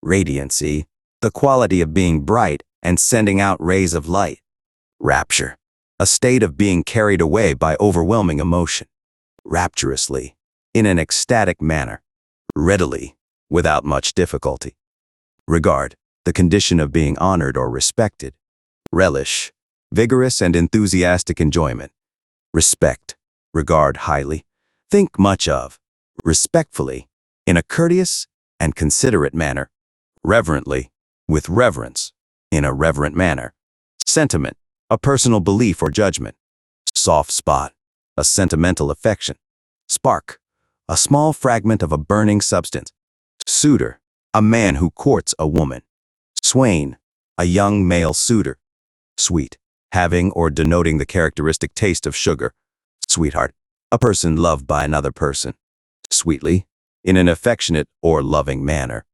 Radiancy, the quality of being bright and sending out rays of light. Rapture, a state of being carried away by overwhelming emotion. Rapturously, in an ecstatic manner. Readily, without much difficulty. Regard, the condition of being honored or respected. Relish, vigorous and enthusiastic enjoyment. Respect, regard highly, think much of, respectfully, in a courteous and considerate manner. Reverently, with reverence, in a reverent manner. Sentiment, a personal belief or judgment. Soft spot, a sentimental affection. Spark, a small fragment of a burning substance. Suitor, a man who courts a woman. Swain, a young male suitor. Sweet, having or denoting the characteristic taste of sugar. Sweetheart, a person loved by another person. Sweetly, in an affectionate or loving manner.